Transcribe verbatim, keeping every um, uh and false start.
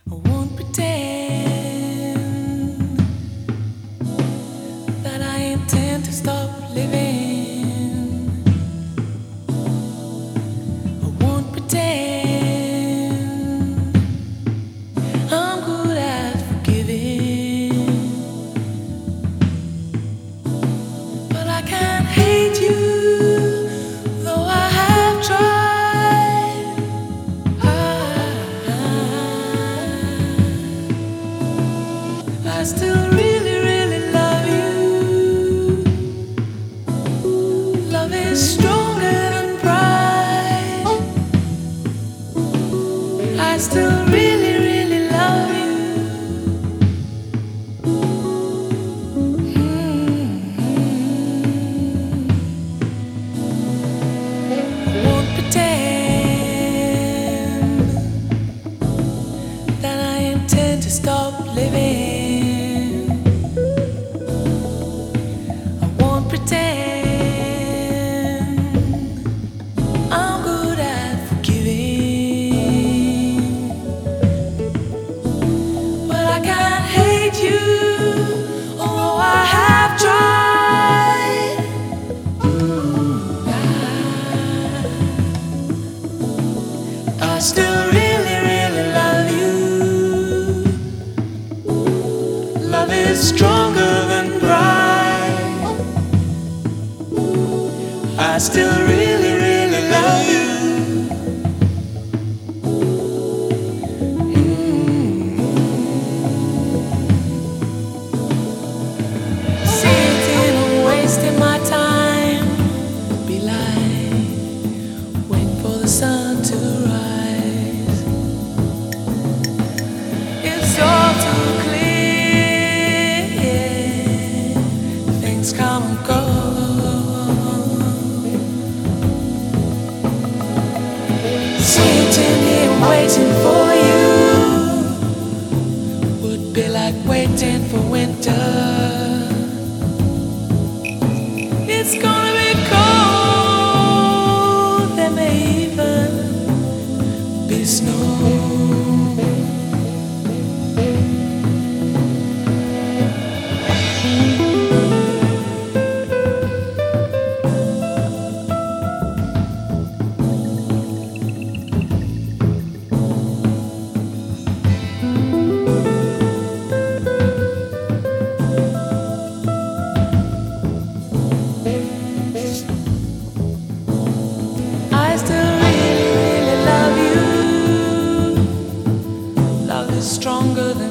I won't pretend that I intend to stop living. I won't pretend I'm good at forgiving. But I can't hate you, though I have tried. I, I still really, really love you. Love is stronger than pride. I still really, really love you. Won't pretend that I intend to stop living. I won't pretend I'm good at forgiving. But I can't hate you, although I have tried. I, I still really, really love you. Love is stronger than pride. I still really, really love you. Sitting and wasting my time would be like waiting for the sun to rise. It's all too clear. Things come and go. Sitting here waiting for you would be like waiting for winter. It's gonna be cold, there may even be snow. I still really, really love you. Love is stronger than